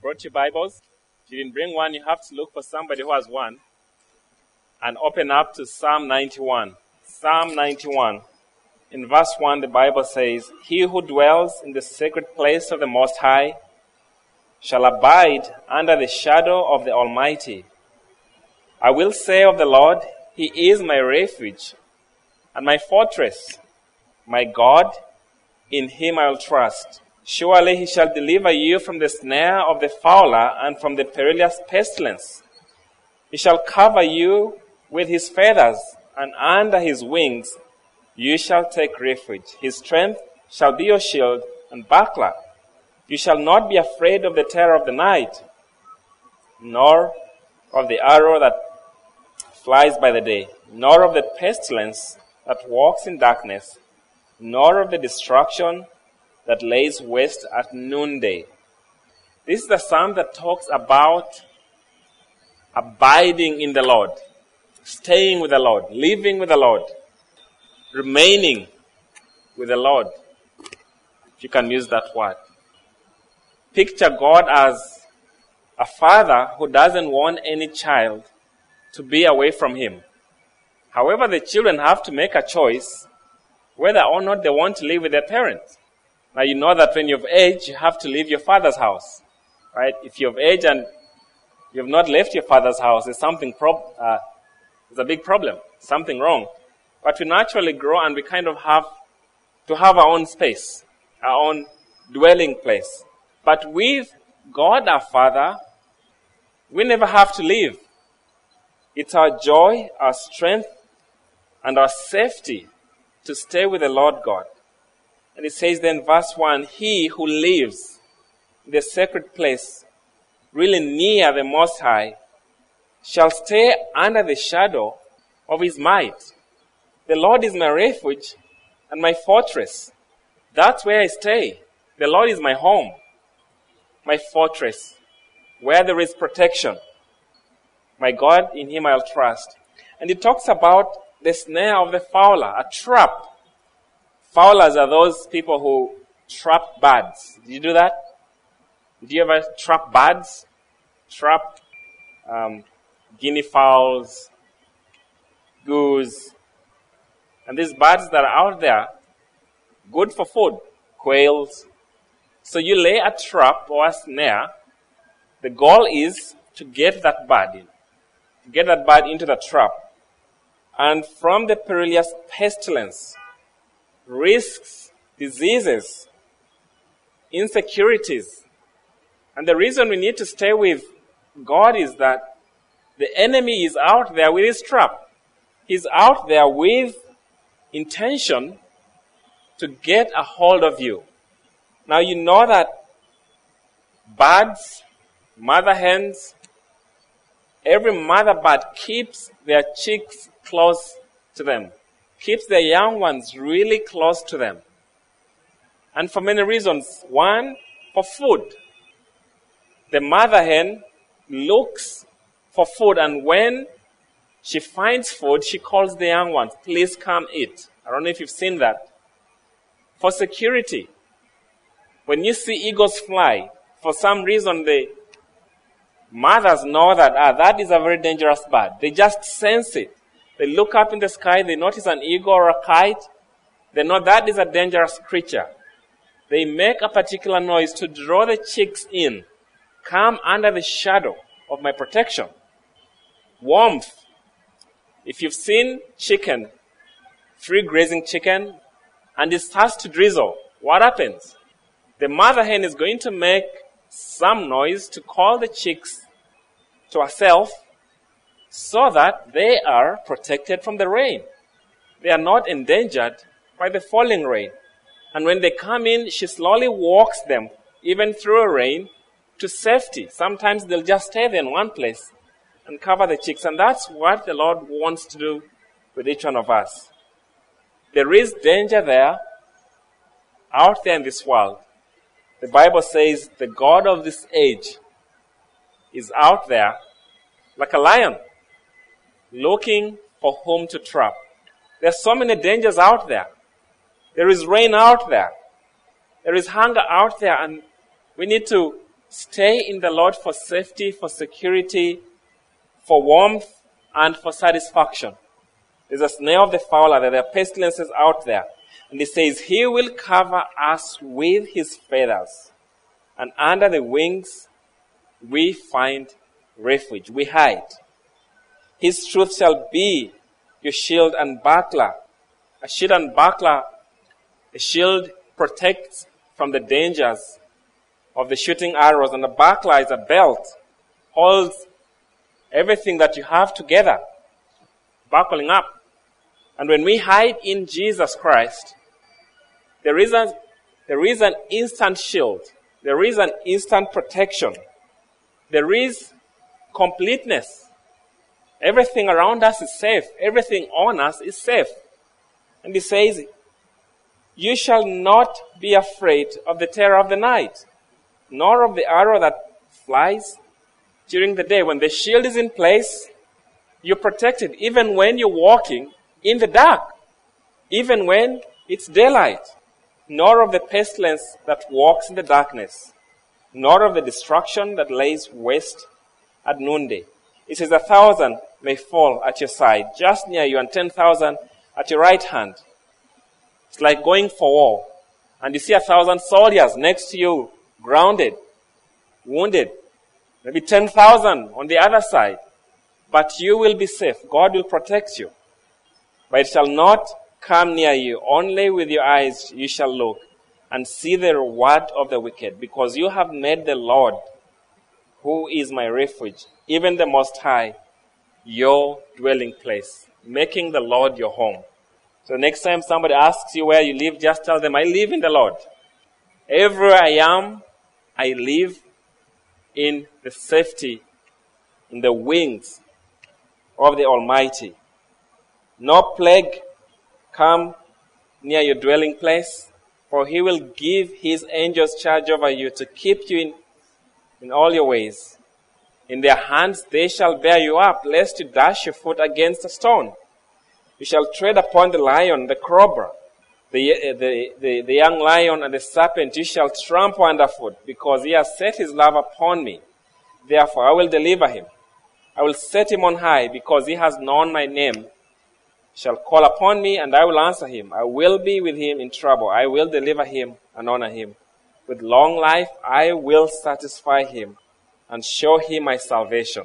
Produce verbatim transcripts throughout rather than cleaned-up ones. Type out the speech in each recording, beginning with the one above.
brought your Bibles. If you didn't bring one, you have to look for somebody who has one and open up to Psalm ninety-one. Psalm ninety-one. In verse one, the Bible says, "He who dwells in the sacred place of the Most High shall abide under the shadow of the Almighty. I will say of the Lord, He is my refuge and my fortress, my God, in Him I will trust. Surely He shall deliver you from the snare of the fowler and from the perilous pestilence. He shall cover you with His feathers, and under His wings you shall take refuge. His strength shall be your shield and buckler. You shall not be afraid of the terror of the night, nor of the arrow that flies by the day, nor of the pestilence that walks in darkness, nor of the destruction that lays waste at noonday." This is the psalm that talks about abiding in the Lord, staying with the Lord, living with the Lord, remaining with the Lord, if you can use that word. Picture God as a father who doesn't want any child to be away from him. However, the children have to make a choice whether or not they want to live with their parents. Now, you know that when you've aged, you have to leave your father's house, right? If you've aged and you've not left your father's house, there's something, prob- uh, there's a big problem, something wrong. But we naturally grow and we kind of have to have our own space, our own dwelling place. But with God our Father, we never have to leave. It's our joy, our strength, and our safety to stay with the Lord God. And it says then, verse one, "He who lives in the sacred place, really near the Most High, shall stay under the shadow of His might." The Lord is my refuge and my fortress. That's where I stay. The Lord is my home, my fortress, where there is protection. My God, in Him I'll trust. And it talks about the snare of the fowler, a trap. Fowlers are those people who trap birds. Did you do that? Did you ever trap birds? Trap um, guinea fowls, goose, and these birds that are out there, good for food, quails. So you lay a trap or a snare. The goal is to get that bird in, to get that bird into the trap. And from the perilous pestilence, risks, diseases, insecurities. And the reason we need to stay with God is that the enemy is out there with his trap. He's out there with intention to get a hold of you. Now you know that birds, mother hens, every mother bird keeps their chicks close to them, keeps their young ones really close to them. And for many reasons. One, for food. The mother hen looks for food, and when she finds food, she calls the young ones, "Please come eat." I don't know if you've seen that. For security. When you see eagles fly, for some reason the mothers know that ah, that is a very dangerous bird. They just sense it. They look up in the sky, they notice an eagle or a kite. They know that is a dangerous creature. They make a particular noise to draw the chicks in. Come under the shadow of my protection. Warmth. If you've seen chicken, free grazing chicken, and it starts to drizzle, what happens? The mother hen is going to make some noise to call the chicks to herself so that they are protected from the rain. They are not endangered by the falling rain. And when they come in, she slowly walks them, even through a rain, to safety. Sometimes they'll just stay there in one place and cover the chicks. And that's what the Lord wants to do with each one of us. There is danger there, out there in this world. The Bible says the God of this age is out there like a lion, looking for whom to trap. There are so many dangers out there. There is rain out there. There is hunger out there, and we need to Stay in the Lord for safety, for security, for warmth, and for satisfaction. There's a snare of the fowler, there are pestilences out there. And he says, he will cover us with his feathers, and under the wings we find refuge, we hide. His truth shall be your shield and buckler. A shield and buckler, a shield protects from the dangers of the shooting arrows, and a buckler is a belt, holds everything that you have together, buckling up. And when we hide in Jesus Christ, there is, a, there is an instant shield. There is an instant protection. There is completeness. Everything around us is safe. Everything on us is safe. And he says, you shall not be afraid of the terror of the night, nor of the arrow that flies during the day. When the shield is in place, you're protected even when you're walking in the dark, even when it's daylight, nor of the pestilence that walks in the darkness, nor of the destruction that lays waste at noonday. It says, a thousand may fall at your side, just near you, and ten thousand at your right hand. It's like going for war, and you see a thousand soldiers next to you, grounded, wounded, maybe ten thousand on the other side. But you will be safe. God will protect you. But it shall not come near you. Only with your eyes you shall look and see the reward of the wicked, because you have made the Lord, who is my refuge, even the Most High, your dwelling place, making the Lord your home. So next time somebody asks you where you live, just tell them, I live in the Lord. Everywhere I am, I live in the safety, in the wings of the Almighty. No plague come near your dwelling place, for he will give his angels charge over you to keep you in, in all your ways. In their hands they shall bear you up, lest you dash your foot against a stone. You shall tread upon the lion, the cobra, the, the, the, the young lion, and the serpent you shall trample underfoot, because he has set his love upon me. Therefore I will deliver him. I will set him on high, because he has known my name. He shall call upon me, and I will answer him. I will be with him in trouble. I will deliver him and honor him. With long life I will satisfy him and show him my salvation.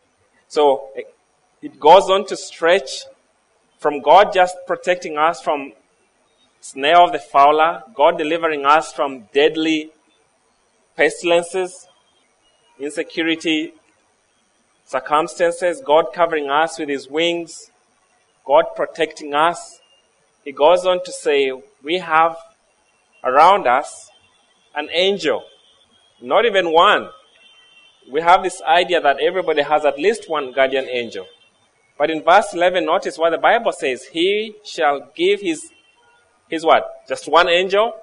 So it goes on to stretch from God just protecting us from snare of the fowler, God delivering us from deadly pestilences, insecurity, circumstances, God covering us with his wings, God protecting us. He goes on to say, we have around us an angel, not even one. We have this idea that everybody has at least one guardian angel. But in verse eleven, notice what the Bible says. He shall give his, his what? Just one angel?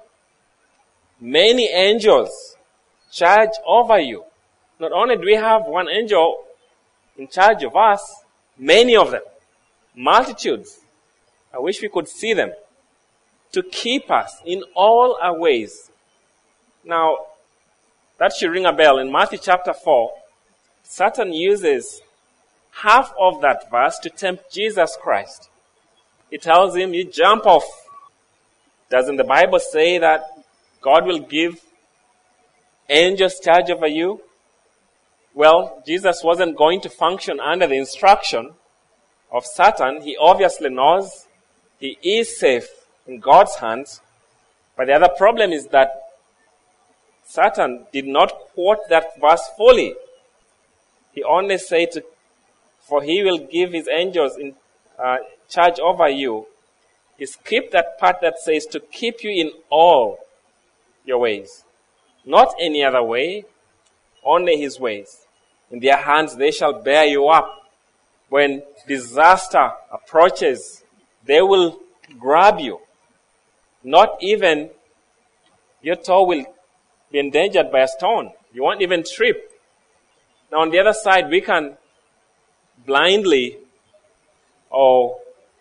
Many angels charge over you. Not only do we have one angel in charge of us, many of them, multitudes. I wish we could see them, to keep us in all our ways. Now, that should ring a bell. In Matthew chapter four, Satan uses half of that verse to tempt Jesus Christ. He tells him, you jump off. Doesn't the Bible say that God will give angels charge over you? Well, Jesus wasn't going to function under the instruction of Satan. He obviously knows he is safe in God's hands. But the other problem is that Satan did not quote that verse fully. He only said, to, for he will give his angels in uh, charge over you. He skipped that part that says to keep you in all your ways. Not any other way, only his ways. In their hands they shall bear you up. When disaster approaches, they will grab you. Not even your toe will be endangered by a stone. You won't even trip. Now on the other side, we can blindly or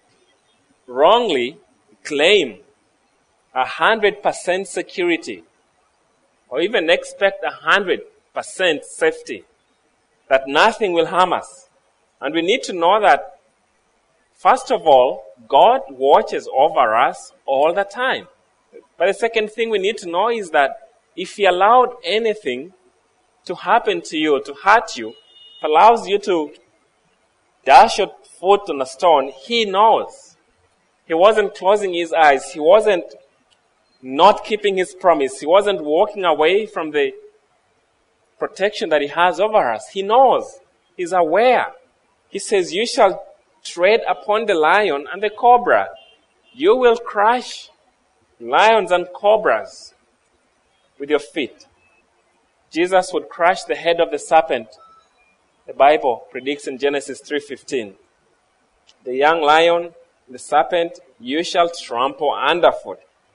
wrongly claim a hundred percent security, or even expect a hundred percent safety, that nothing will harm us. And we need to know that, first of all, God watches over us all the time. But the second thing we need to know is that if He allowed anything to happen to you, to hurt you, if allows you to dash your foot on a stone, He knows. He wasn't closing His eyes. He wasn't not keeping His promise. He wasn't walking away from the protection that He has over us. He knows. He's aware. He says, you shall tread upon the lion and the cobra. You will crush lions and cobras with your feet. Jesus would crush the head of the serpent. The Bible predicts in Genesis three fifteen. The young lion, the serpent, you shall trample underfoot.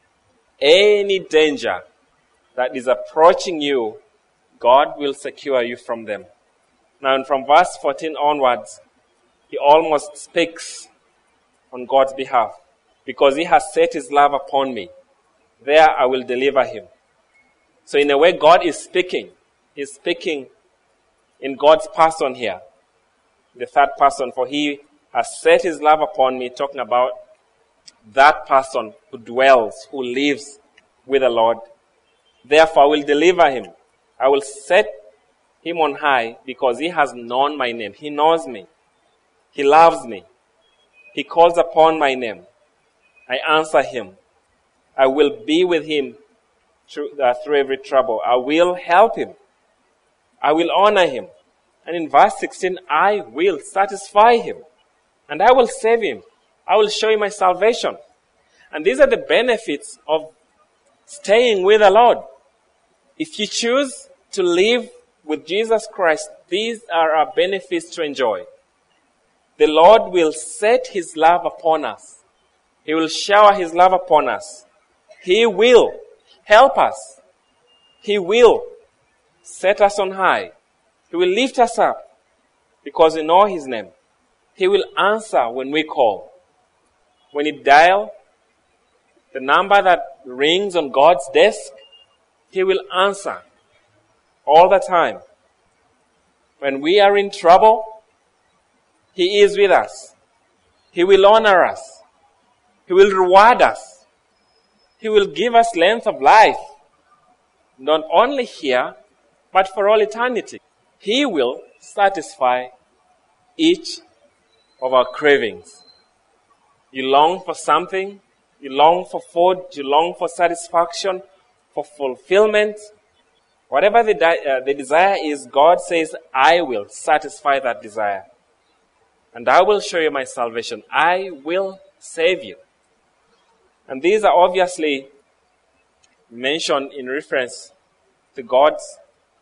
Any danger that is approaching you, God will secure you from them. Now, and from verse fourteen onwards, he almost speaks on God's behalf. Because He has set His love upon me, there I will deliver him. So in a way, God is speaking. He's speaking in God's person here. The third person, for He has set His love upon me, talking about that person who dwells, who lives with the Lord. Therefore, I will deliver him. I will set him on high because he has known my name. He knows me. He loves me. He calls upon my name. I answer him. I will be with him through, uh, through every trouble. I will help him. I will honor him. And in verse sixteen, I will satisfy him. And I will save him. I will show him my salvation. And these are the benefits of staying with the Lord. If you choose to live with Jesus Christ, these are our benefits to enjoy. The Lord will set His love upon us. He will shower His love upon us. He will help us. He will set us on high. He will lift us up because we know His name. He will answer when we call. When you dial the number that rings on God's desk, He will answer all the time. When we are in trouble, He is with us. He will honor us. He will reward us. He will give us length of life, not only here, but for all eternity. He will satisfy each of our cravings. You long for something, you long for food, you long for satisfaction, for fulfillment. Whatever the, di- uh, the desire is, God says, I will satisfy that desire. And I will show you my salvation. I will save you. And these are obviously mentioned in reference to God's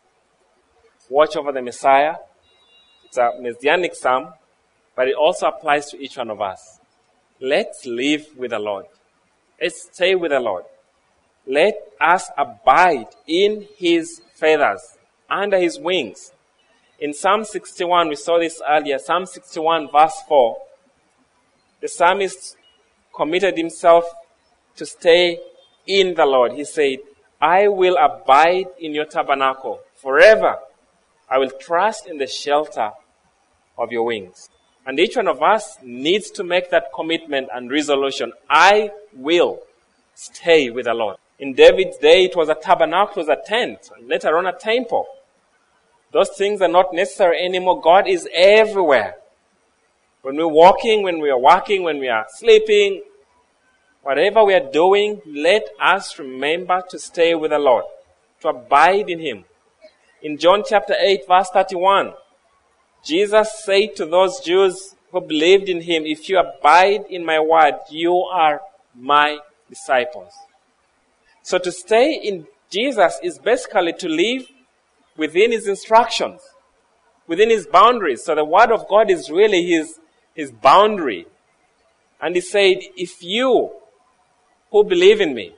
watch over the Messiah. It's a messianic psalm, but it also applies to each one of us. Let's live with the Lord. Let's stay with the Lord. Let us abide in His feathers, under His wings. In Psalm sixty-one, we saw this earlier, Psalm sixty-one verse four, the psalmist committed himself to stay in the Lord. He said, I will abide in your tabernacle forever. I will trust in the shelter of your wings. And each one of us needs to make that commitment and resolution. I will stay with the Lord. In David's day, it was a tabernacle, it was a tent, and later on a temple. Those things are not necessary anymore. God is everywhere. When we're walking, when we are walking, when we are sleeping, whatever we are doing, let us remember to stay with the Lord, to abide in Him. In John chapter eight, verse thirty-one, Jesus said to those Jews who believed in Him, if you abide in my word, you are my disciples. So to stay in Jesus is basically to live within His instructions, within His boundaries. So the word of God is really His, His boundary. And He said, if you who believe in me,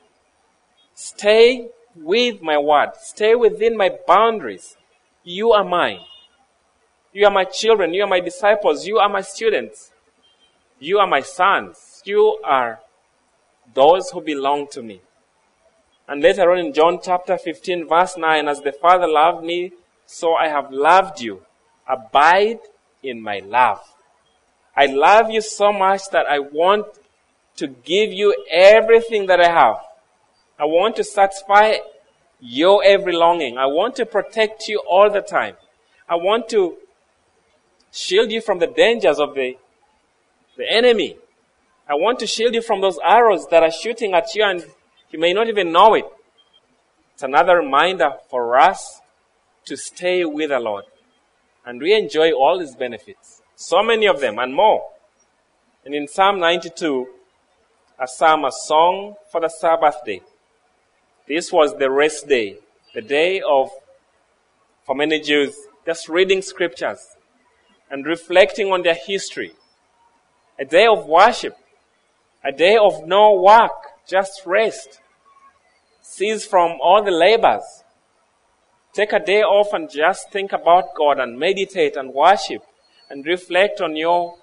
stay with my word, stay within my boundaries, you are mine. You are my children, you are my disciples, you are my students, you are my sons, you are those who belong to me. And later on in John chapter fifteen verse nine, as the Father loved me, so I have loved you. Abide in my love. I love you so much that I want to give you everything that I have. I want to satisfy your every longing. I want to protect you all the time. I want to shield you from the dangers of the, the enemy. I want to shield you from those arrows that are shooting at you and you may not even know it. It's another reminder for us to stay with the Lord. And we enjoy all His benefits. So many of them and more. And in Psalm ninety-two, a psalm, a song for the Sabbath day. This was the rest day, the day of, for many Jews, just reading scriptures and reflecting on their history. A day of worship, a day of no work, just rest. Cease from all the labors. Take a day off and just think about God and meditate and worship and reflect on your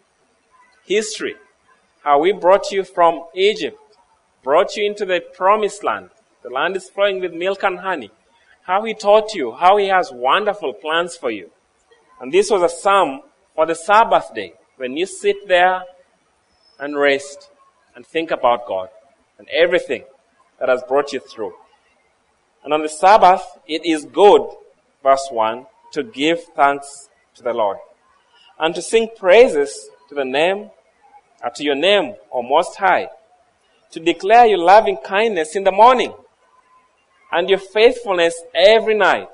history. How we brought you from Egypt, brought you into the promised land. The land is flowing with milk and honey. How He taught you, how He has wonderful plans for you. And this was a psalm for the Sabbath day, when you sit there and rest and think about God and everything that has brought you through. And on the Sabbath, it is good, verse one, to give thanks to the Lord and to sing praises to the name, uh, to your name, O Most High, to declare your loving kindness in the morning and your faithfulness every night.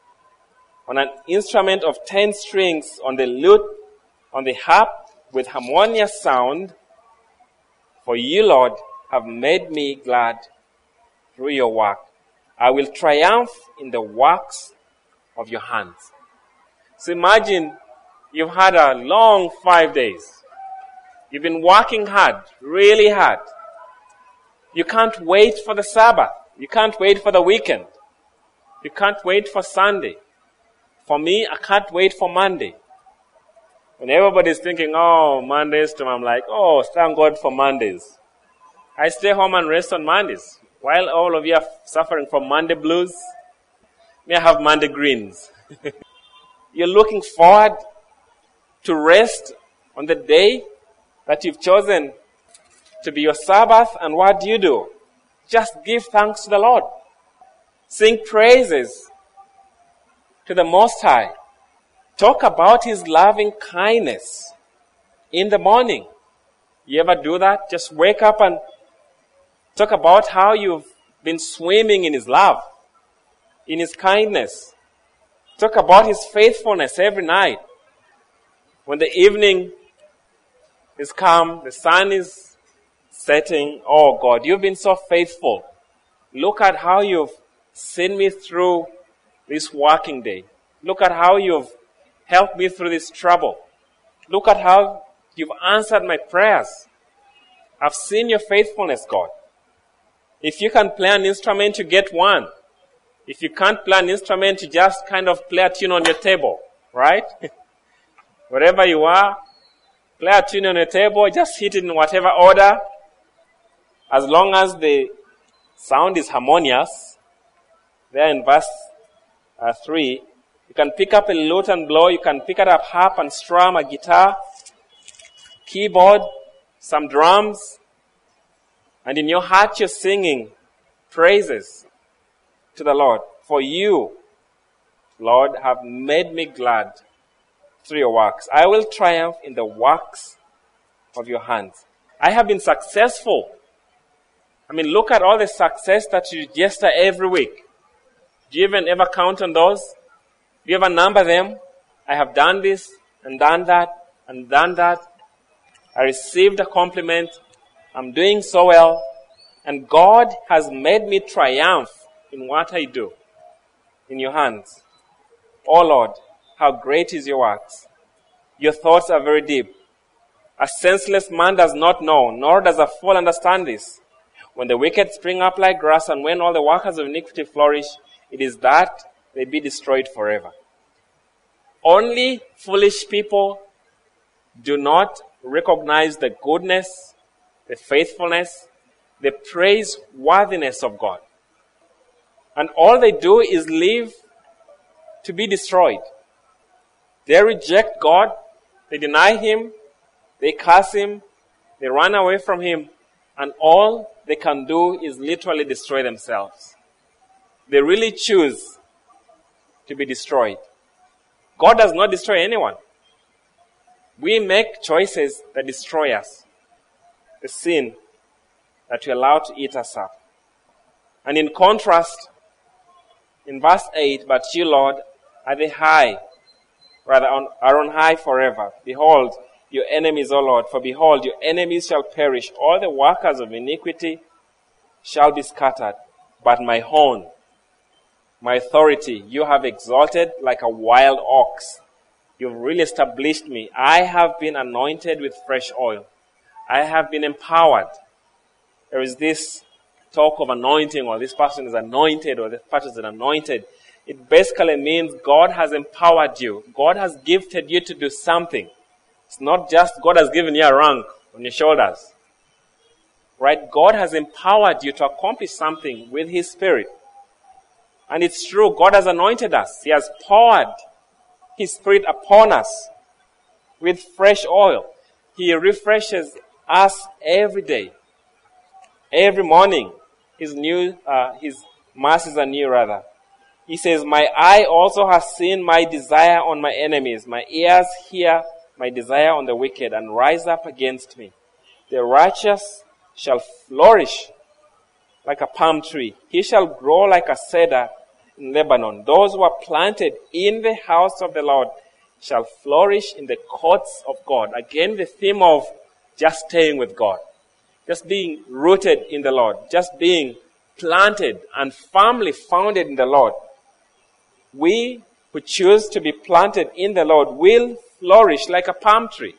On an instrument of ten strings, on the lute, on the harp, with harmonious sound, for you, Lord, have made me glad through your work. I will triumph in the works of your hands. So imagine you've had a long five days. You've been working hard, really hard. You can't wait for the Sabbath. You can't wait for the weekend. You can't wait for Sunday. For me, I can't wait for Monday. When everybody's thinking, oh, Mondays, I'm like, oh, thank God for Mondays. I stay home and rest on Mondays. While all of you are suffering from Monday blues, me I have Monday greens. You're looking forward to rest on the day that you've chosen to be your Sabbath, and what do you do? Just give thanks to the Lord. Sing praises to the Most High. Talk about His loving kindness in the morning. You ever do that? Just wake up and talk about how you've been swimming in His love, in His kindness. Talk about His faithfulness every night. When the evening is come, the sun is setting, oh God, you've been so faithful. Look at how you've seen me through this working day. Look at how you've helped me through this trouble. Look at how you've answered my prayers. I've seen your faithfulness, God. If you can play an instrument, you get one. If you can't play an instrument, you just kind of play a tune on your table, right? Wherever you are, play a tune on your table, just hit it in whatever order. As long as the sound is harmonious, there in verse uh, three, you can pick up a lute and blow, you can pick up a harp and strum, a guitar, keyboard, some drums, and in your heart you're singing praises to the Lord. For you, Lord, have made me glad through your works. I will triumph in the works of your hands. I have been successful. I mean, look at all the success that you register every week. Do you even ever count on those? Do you ever number them? I have done this and done that and done that. I received a compliment. I'm doing so well. And God has made me triumph in what I do. In your hands. Oh Lord, how great is your works. Your thoughts are very deep. A senseless man does not know, nor does a fool understand this. When the wicked spring up like grass, and when all the workers of iniquity flourish, it is that they be destroyed forever. Only foolish people do not recognize the goodness, the faithfulness, the praiseworthiness of God. And all they do is live to be destroyed. They reject God, they deny Him, they curse Him, they run away from Him, and all they can do is literally destroy themselves. They really choose to be destroyed. God does not destroy anyone. We make choices that destroy us. The sin that we allow to eat us up. And in contrast, in verse eight, but you, Lord, are the high, rather on, are on high forever. Behold, your enemies, O Lord, for behold, your enemies shall perish. All the workers of iniquity shall be scattered. But my horn, my authority, you have exalted like a wild ox. You've really established me. I have been anointed with fresh oil. I have been empowered. There is this talk of anointing, or this person is anointed, or this person is anointed. It basically means God has empowered you. God has gifted you to do something. It's not just God has given you a rank on your shoulders. Right? God has empowered you to accomplish something with His Spirit. And it's true, God has anointed us. He has poured His Spirit upon us with fresh oil. He refreshes us every day. Every morning, His new, uh, His mercies are new, rather. He says, my eye also has seen my desire on my enemies. My ears hear my desire on the wicked, and rise up against me. The righteous shall flourish like a palm tree. He shall grow like a cedar in Lebanon. Those who are planted in the house of the Lord shall flourish in the courts of God. Again, the theme of just staying with God. Just being rooted in the Lord. Just being planted and firmly founded in the Lord. We who choose to be planted in the Lord will flourish like a palm tree.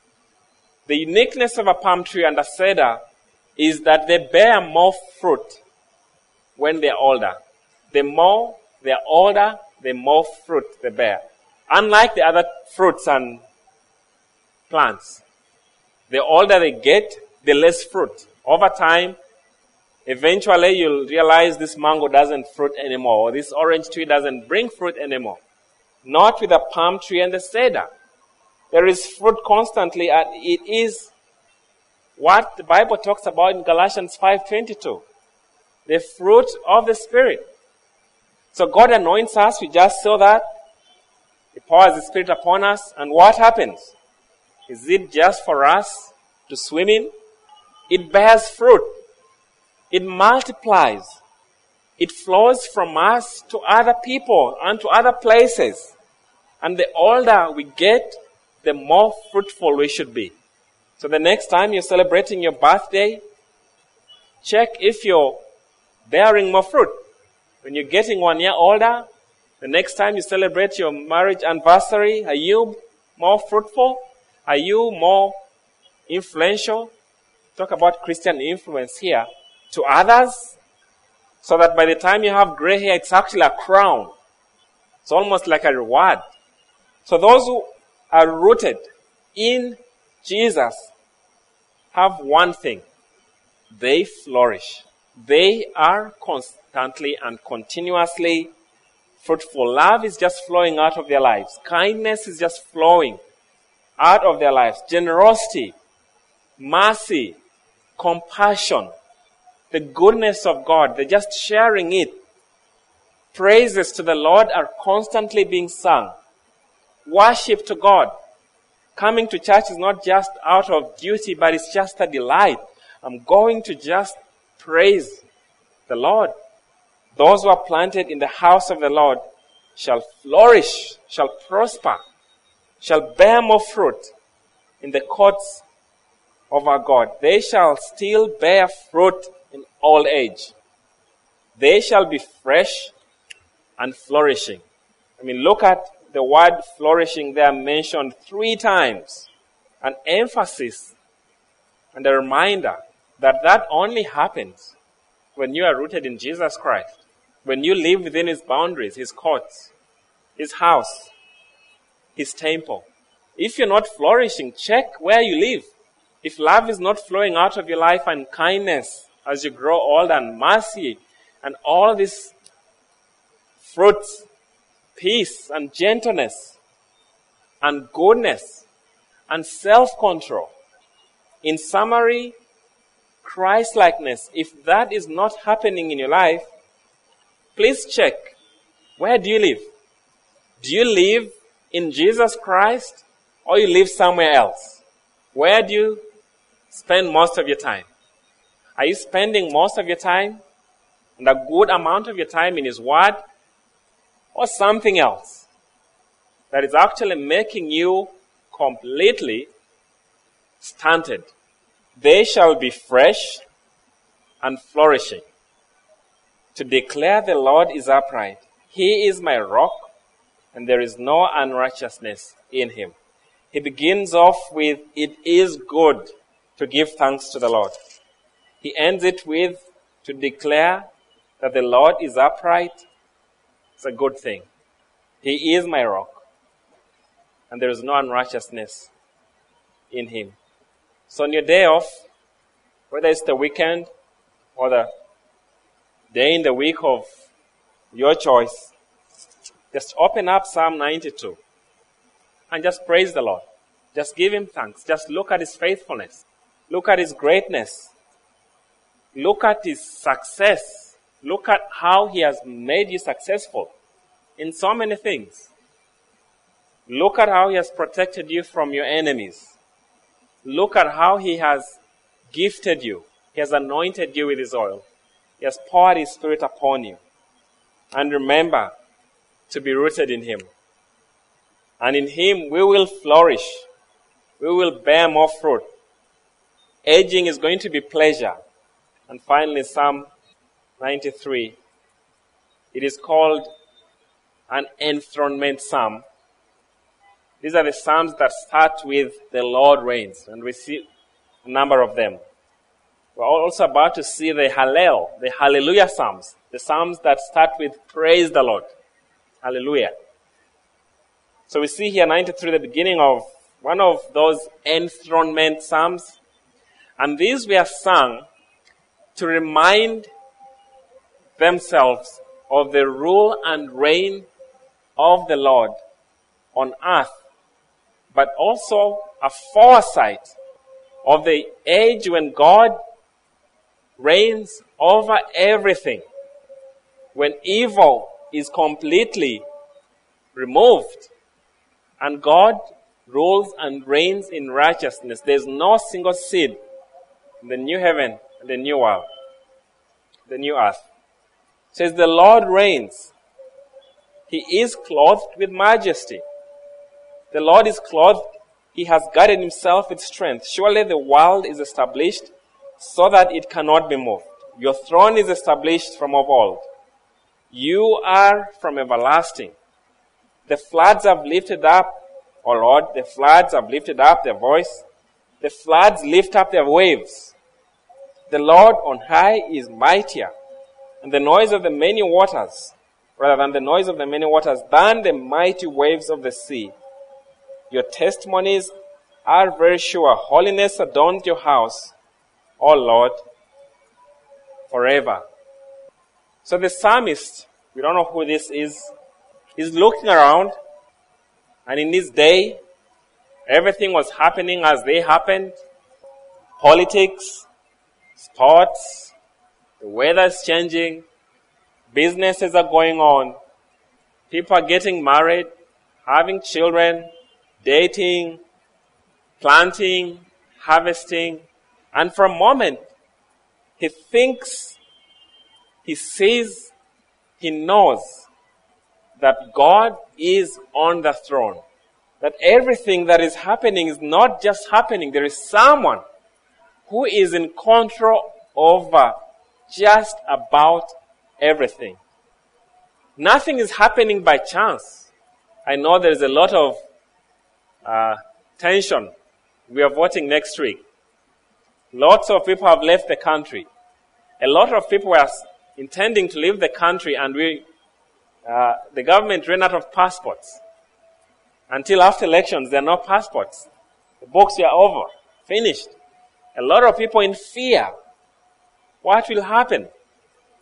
The uniqueness of a palm tree and a cedar is that they bear more fruit when they are older. The more they are older, the more fruit they bear. Unlike the other fruits and plants, the older they get, the less fruit. Over time, eventually you'll realize this mango doesn't fruit anymore, or this orange tree doesn't bring fruit anymore. Not with a palm tree and the cedar. There is fruit constantly, and it is what the Bible talks about in Galatians five twenty-two. The fruit of the Spirit. So God anoints us, we just saw that. He pours the Spirit upon us, and what happens? Is it just for us to swim in? It bears fruit. It multiplies. It flows from us to other people and to other places. And the older we get, the more fruitful we should be. So the next time you're celebrating your birthday, check if you're bearing more fruit. When you're getting one year older, the next time you celebrate your marriage anniversary, are you more fruitful? Are you more influential? Talk about Christian influence here to others, so that by the time you have gray hair, it's actually a crown. It's almost like a reward. So those who are rooted in Jesus have one thing. They flourish. They are constantly and continuously fruitful. Love is just flowing out of their lives. Kindness is just flowing out of their lives. Generosity, mercy, compassion, the goodness of God, they're just sharing it. Praises to the Lord are constantly being sung. Worship to God. Coming to church is not just out of duty, but it's just a delight. I'm going to just praise the Lord. Those who are planted in the house of the Lord shall flourish, shall prosper, shall bear more fruit in the courts of our God. They shall still bear fruit in old age. They shall be fresh and flourishing. I mean, look at the word flourishing there mentioned three times. An emphasis and a reminder that that only happens when you are rooted in Jesus Christ. When you live within His boundaries, His courts, His house, His temple. If you're not flourishing, check where you live. If love is not flowing out of your life, and kindness as you grow old, and mercy and all these fruits, peace and gentleness and goodness and self-control. In summary, Christ-likeness. If that is not happening in your life, please check. Where do you live? Do you live in Jesus Christ or you live somewhere else? Where do you spend most of your time? Are you spending most of your time and a good amount of your time in His Word, or something else that is actually making you completely stunted? They shall be fresh and flourishing, to declare the Lord is upright. He is my rock, and there is no unrighteousness in Him. He begins off with, it is good to give thanks to the Lord. He ends it with, to declare that the Lord is upright. It's a good thing. He is my rock, and there is no unrighteousness in Him. So on your day off, whether it's the weekend or the day in the week of your choice, just open up Psalm ninety-two and just praise the Lord. Just give Him thanks. Just look at His faithfulness. Look at His greatness. Look at His success. Look at how He has made you successful in so many things. Look at how He has protected you from your enemies. Look at how He has gifted you. He has anointed you with His oil. He has poured His Spirit upon you. And remember to be rooted in Him. And in Him we will flourish. We will bear more fruit. Aging is going to be pleasure. And finally, Psalm ninety-three. It is called an enthronement psalm. These are the psalms that start with the Lord reigns, and we see a number of them. We're also about to see the Hallel, the Hallelujah psalms, the psalms that start with praise the Lord. Hallelujah. So we see here ninety-three, the beginning of one of those enthronement psalms. And these were sung to remind themselves of the rule and reign of the Lord on earth, but also a foresight of the age when God reigns over everything, when evil is completely removed and God rules and reigns in righteousness. There's no single seed in the new heaven and the new world, the new earth. It says the Lord reigns. He is clothed with majesty. The Lord is clothed. He has guarded Himself with strength. Surely the world is established so that it cannot be moved. Your throne is established from of old. You are from everlasting. The floods have lifted up, O Lord, the floods have lifted up their voice. The floods lift up their waves. The Lord on high is mightier, and the noise of the many waters, rather than the noise of the many waters, than the mighty waves of the sea. Your testimonies are very sure. Holiness adorns your house, O Lord, forever. So the psalmist, we don't know who this is, is looking around, and in this day, everything was happening as they happened. Politics, sports, the weather is changing, businesses are going on, people are getting married, having children, dating, planting, harvesting, and for a moment, he thinks, he sees, he knows that God is on the throne. That everything that is happening is not just happening. There is someone who is in control over just about everything. Nothing is happening by chance. I know there is a lot of uh, tension. We are voting next week. Lots of people have left the country. A lot of people were intending to leave the country, and we, uh, the government ran out of passports. Until after elections, there are no passports. The books are over, finished. A lot of people in fear. What will happen?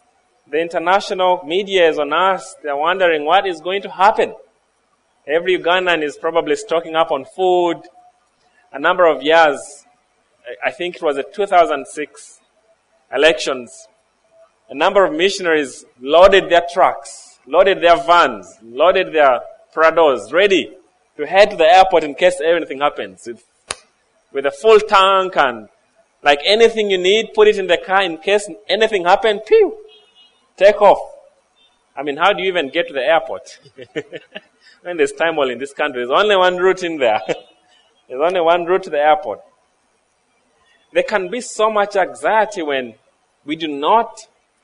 The international media is on us. They're wondering what is going to happen. Every Ugandan is probably stocking up on food. A number of years, I think it was the two thousand six elections, a number of missionaries loaded their trucks, loaded their vans, loaded their Prados, ready to head to the airport in case anything happens. With, with a full tank and like anything you need, put it in the car in case anything happens, pew, take off. I mean, how do you even get to the airport? When there's turmoil in this country, there's only one route in there. There's only one route to the airport. There can be so much anxiety when we do not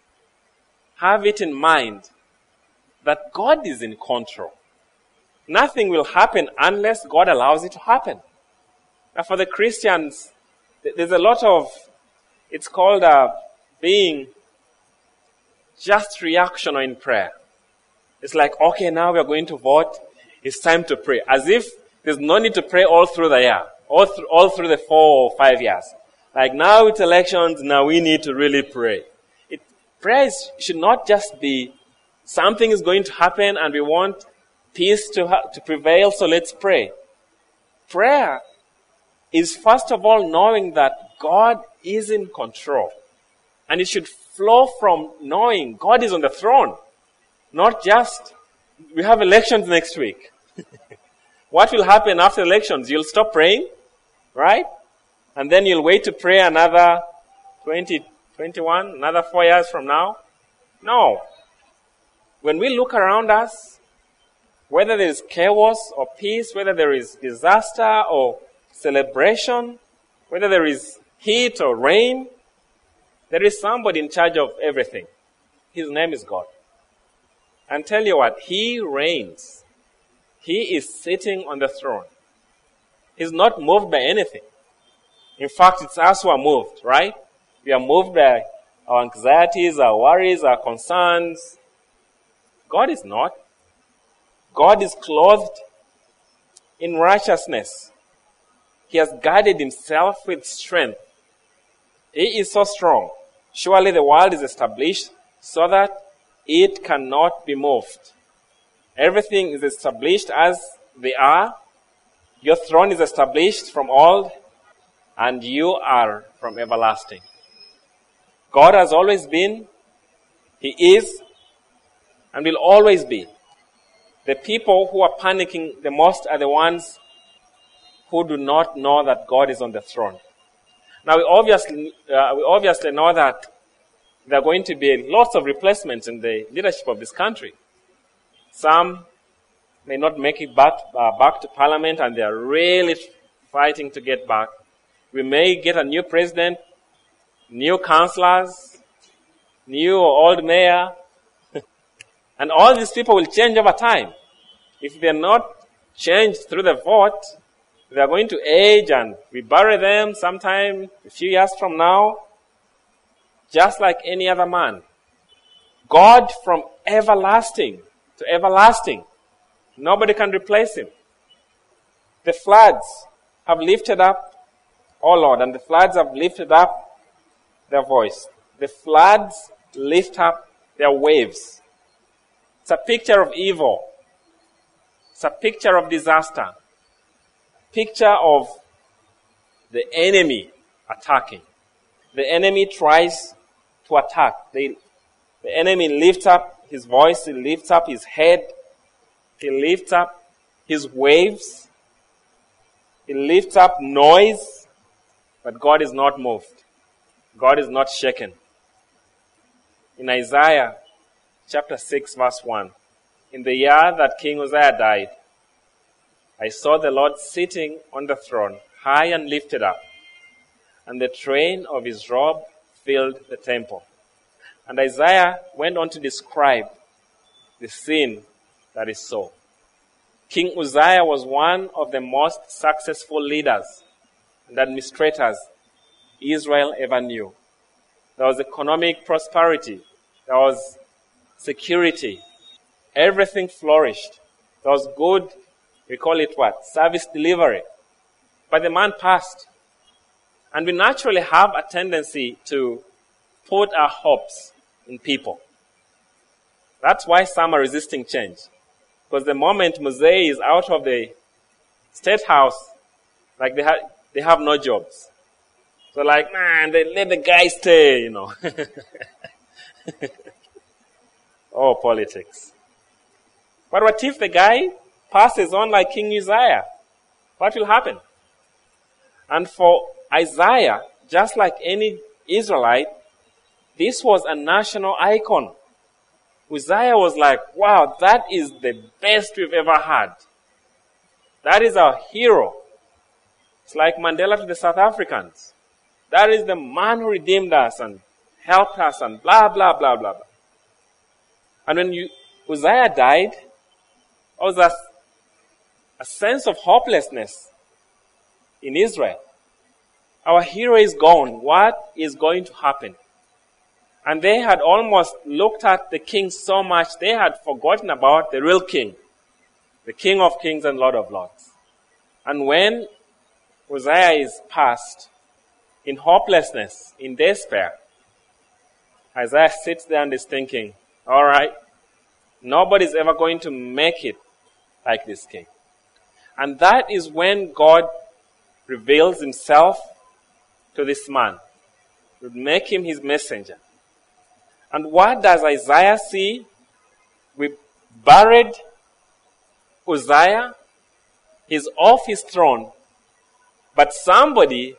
have it in mind that God is in control. Nothing will happen unless God allows it to happen. Now for the Christians, there's a lot of, it's called uh, being just reactional in prayer. It's like, okay, now we are going to vote. It's time to pray. As if there's no need to pray all through the year, all through, all through the four or five years. Like now it's elections, now we need to really pray. It, prayer is, should not just be something is going to happen and we want peace to, ha- to prevail, so let's pray. Prayer is first of all knowing that God is in control. And it should flow from knowing God is on the throne. Not just, we have elections next week. What will happen after elections? You'll stop praying, right? And then you'll wait to pray another twenty, twenty-one, another four years from now? No. When we look around us, whether there is chaos or peace, whether there is disaster or celebration, whether there is heat or rain, there is somebody in charge of everything. His name is God. And tell you what, He reigns. He is sitting on the throne. He's not moved by anything. In fact, it's us who are moved, right? We are moved by our anxieties, our worries, our concerns. God is not. God is clothed in righteousness. He has guarded Himself with strength. He is so strong. Surely the world is established so that it cannot be moved. Everything is established as they are. Your throne is established from old, and you are from everlasting. God has always been, He is, and will always be. The people who are panicking the most are the ones who do not know that God is on the throne. Now we obviously, uh, we obviously know that there are going to be lots of replacements in the leadership of this country. Some may not make it back, uh, back to parliament, and they are really fighting to get back. We may get a new president, new councillors, new or old mayor, and all these people will change over time. If they're not changed through the vote, they're going to age and we bury them sometime a few years from now, just like any other man. God from everlasting to everlasting. Nobody can replace Him. The floods have lifted up, oh Lord, and the floods have lifted up their voice. The floods lift up their waves. It's a picture of evil. It's a picture of disaster. Picture of the enemy attacking. The enemy tries to attack. They, the enemy lifts up his voice, he lifts up his head, he lifts up his waves, he lifts up noise, but God is not moved. God is not shaken. In Isaiah chapter six verse one, in the year that King Uzziah died, I saw the Lord sitting on the throne, high and lifted up, and the train of His robe filled the temple. And Isaiah went on to describe the scene that he saw. King Uzziah was one of the most successful leaders and administrators Israel ever knew. There was economic prosperity. There was security. Everything flourished. There was good, we call it what? Service delivery. But the man passed. And we naturally have a tendency to put our hopes in people. That's why some are resisting change. Because the moment Mzee is out of the state house, like they have, they have no jobs. So like, man, they let the guy stay, you know. Oh, politics. But what if the guy passes on like King Uzziah? What will happen? And for Isaiah, just like any Israelite, this was a national icon. Uzziah was like, wow, that is the best we've ever had. That is our hero. It's like Mandela to the South Africans. That is the man who redeemed us and helped us and blah, blah, blah, blah, blah. And when you, Uzziah died, there was a, a sense of hopelessness in Israel. Our hero is gone. What is going to happen? And they had almost looked at the king so much, they had forgotten about the real king, the King of Kings and Lord of Lords. And when Uzziah is passed, in hopelessness, in despair, Isaiah sits there and is thinking, all right, nobody's ever going to make it like this king. And that is when God reveals himself to this man, to make him his messenger. And what does Isaiah see? We buried Uzziah. He's off his throne. But somebody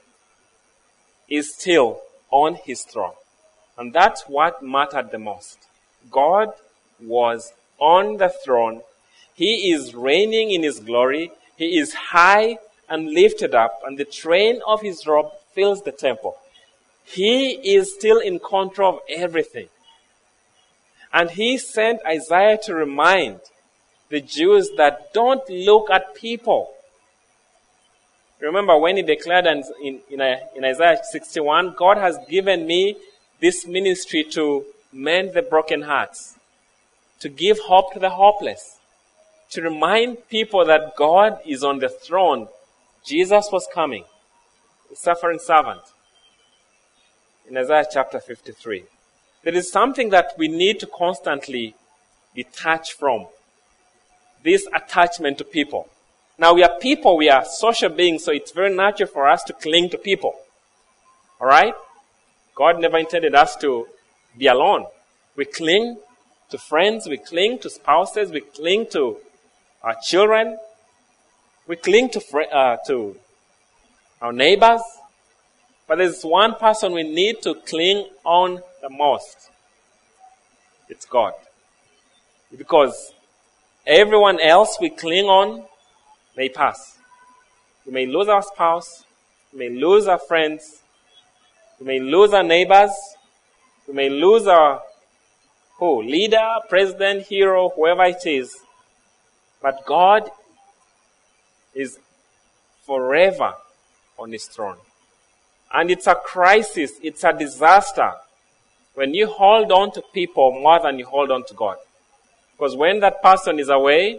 is still on his throne. And that's what mattered the most. God was on the throne. He is reigning in his glory. He is high and lifted up. And the train of his robe fills the temple. He is still in control of everything. And he sent Isaiah to remind the Jews that don't look at people. Remember when he declared in, in, in Isaiah sixty-one, God has given me this ministry to mend the broken hearts, to give hope to the hopeless, to remind people that God is on the throne. Jesus was coming, the suffering servant, in Isaiah chapter fifty-three. There is something that we need to constantly detach from. This attachment to people. Now we are people, we are social beings, so it's very natural for us to cling to people. Alright? God never intended us to be alone. We cling to friends, we cling to spouses, we cling to our children, we cling to, fr- uh, to our neighbors. But there's one person we need to cling on the most. It's God. Because everyone else we cling on may pass. We may lose our spouse. We may lose our friends. We may lose our neighbors. We may lose our who? Leader, president, hero, whoever it is. But God is forever on his throne. And it's a crisis, it's a disaster when you hold on to people more than you hold on to God. Because when that person is away,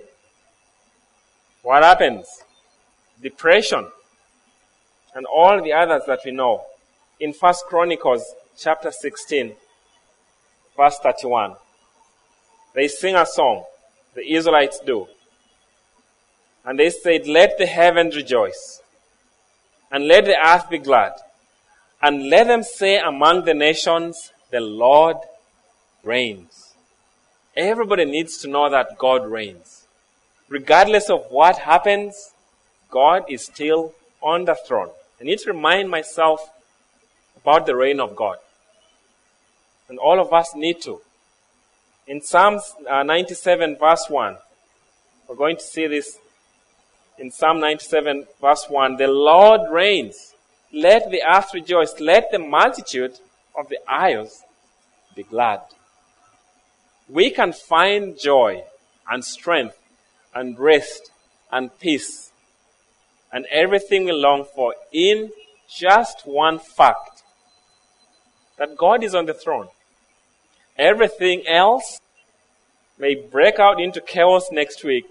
what happens? Depression and all the others that we know. In First Chronicles chapter sixteen, verse thirty-one, they sing a song, the Israelites do. And they said, let the heavens rejoice, and let the earth be glad, and let them say among the nations, the Lord reigns. Everybody needs to know that God reigns. Regardless of what happens, God is still on the throne. I need to remind myself about the reign of God. And all of us need to. In Psalms uh, ninety-seven verse one, we're going to see this in Psalm ninety-seven verse one. The Lord reigns. Let the earth rejoice. Let the multitude of the isles be glad. We can find joy and strength and rest and peace and everything we long for in just one fact, that God is on the throne. Everything else may break out into chaos next week,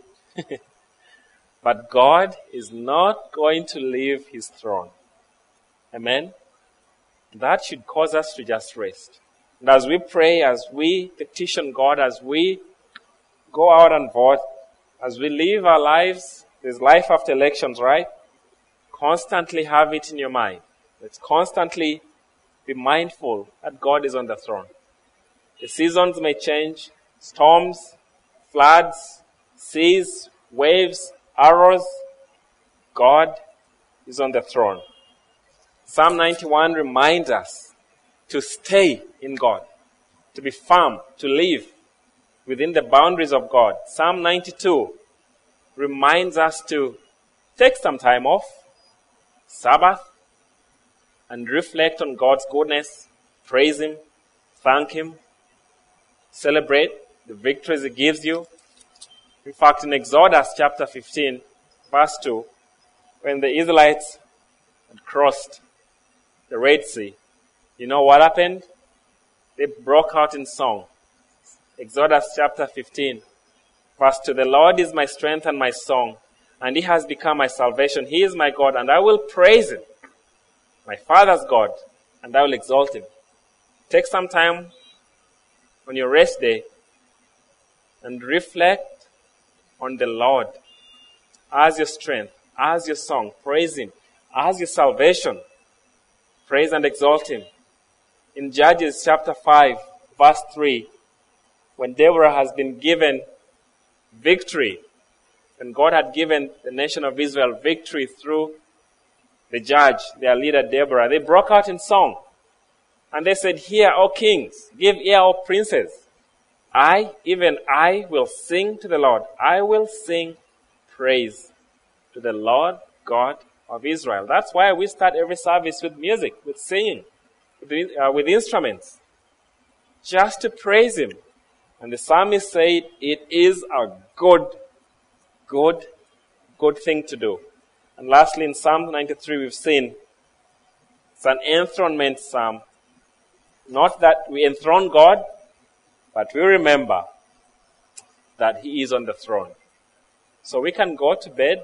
but God is not going to leave his throne. Amen? That should cause us to just rest. And as we pray, as we petition God, as we go out and vote, as we live our lives, there's life after elections, right? Constantly have it in your mind. Let's constantly be mindful that God is on the throne. The seasons may change, storms, floods, seas, waves, arrows. God is on the throne. Psalm ninety-one reminds us to stay in God, to be firm, to live within the boundaries of God. Psalm ninety-two reminds us to take some time off, Sabbath, and reflect on God's goodness, praise Him, thank Him, celebrate the victories He gives you. In fact, in Exodus chapter fifteen, verse two, when the Israelites had crossed the Red Sea, you know what happened? They broke out in song. Exodus chapter fifteen, verse two, the Lord is my strength and my song, and He has become my salvation. He is my God, and I will praise Him, my Father's God, and I will exalt Him. Take some time on your rest day and reflect on the Lord as your strength, as your song. Praise Him as your salvation. Praise and exalt Him. In Judges chapter five, verse three, when Deborah has been given victory, and God had given the nation of Israel victory through the judge, their leader Deborah, they broke out in song. And they said, "Hear, O kings, give ear, O princes. I, even I, will sing to the Lord. I will sing praise to the Lord God of Israel." That's why we start every service with music, with singing, with, uh, with instruments, just to praise Him. And the psalmist said, it is a good, good, good thing to do. And lastly, in Psalm ninety-three, we've seen it's an enthronement psalm. Not that we enthrone God, but we remember that He is on the throne. So we can go to bed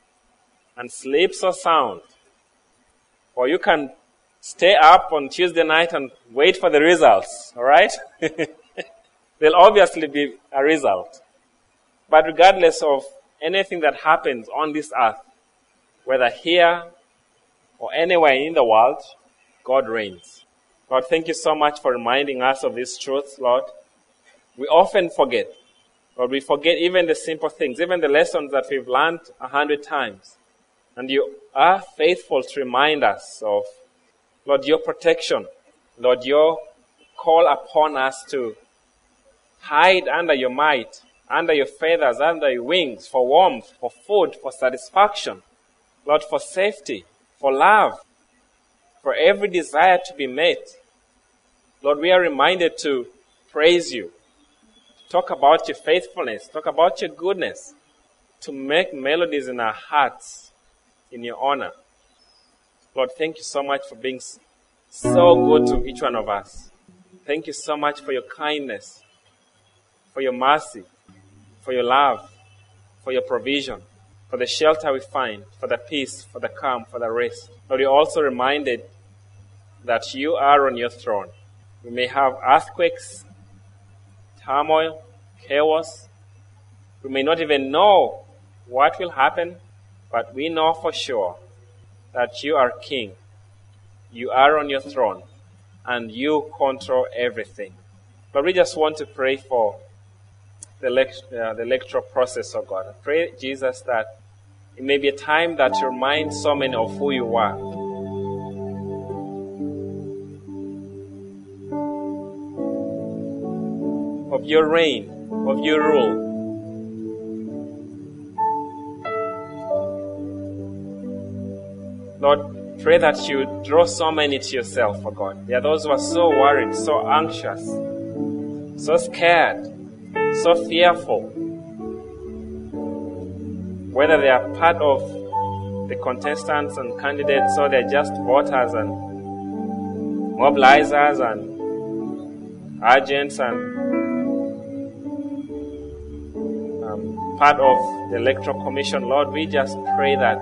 and sleep so sound. Or you can stay up on Tuesday night and wait for the results. All right? There'll obviously be a result. But regardless of anything that happens on this earth, whether here or anywhere in the world, God reigns. Lord, thank you so much for reminding us of these truths, Lord. We often forget. Lord, we forget even the simple things, even the lessons that we've learned a hundred times. And you are faithful to remind us of, Lord, your protection. Lord, your call upon us to hide under your might, under your feathers, under your wings, for warmth, for food, for satisfaction. Lord, for safety, for love, for every desire to be met. Lord, we are reminded to praise you, to talk about your faithfulness, talk about your goodness, to make melodies in our hearts in your honor. Lord, thank you so much for being so good to each one of us. Thank you so much for your kindness, for your mercy, for your love, for your provision, for the shelter we find, for the peace, for the calm, for the rest. Lord, you're also reminded that you are on your throne. We may have earthquakes, turmoil, chaos. We may not even know what will happen, but we know for sure that you are King. You are on your throne, and you control everything. But we just want to pray for the, elect- uh, the electoral process, oh God. I pray, Jesus, that it may be a time that you remind so many of who you are. Of your reign, of your rule. Lord, pray that you draw so many to yourself, oh God. There are those who are so worried, so anxious, so scared, so fearful. Whether they are part of the contestants and candidates or they're just voters and mobilizers and agents and um, part of the Electoral Commission, Lord, we just pray that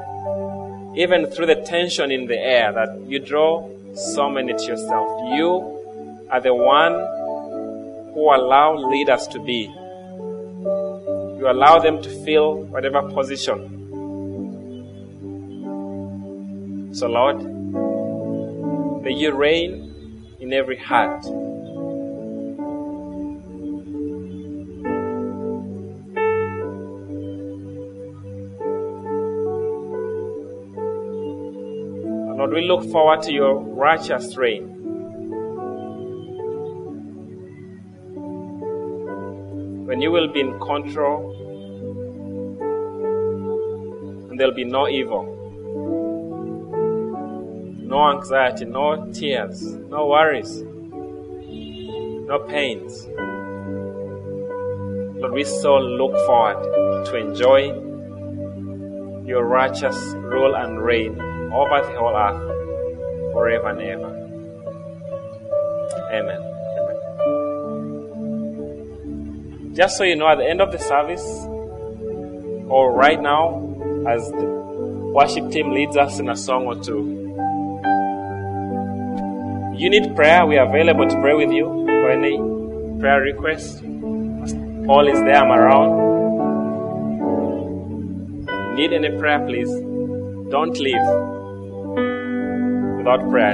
even through the tension in the air, that you draw so many to yourself. You are the one who allow leaders to be. You allow them to fill whatever position. So Lord, may you reign in every heart. Lord, we look forward to your righteous reign. When you will be in control, and there'll be no evil, no anxiety, no tears, no worries, no pains. Lord, we so look forward to enjoy your righteous rule and reign over the whole earth forever and ever. Amen. Just so you know, at the end of the service, or right now, as the worship team leads us in a song or two, you need prayer, we are available to pray with you for any prayer request. Paul is there, I'm around. Need any prayer, please don't leave without prayer.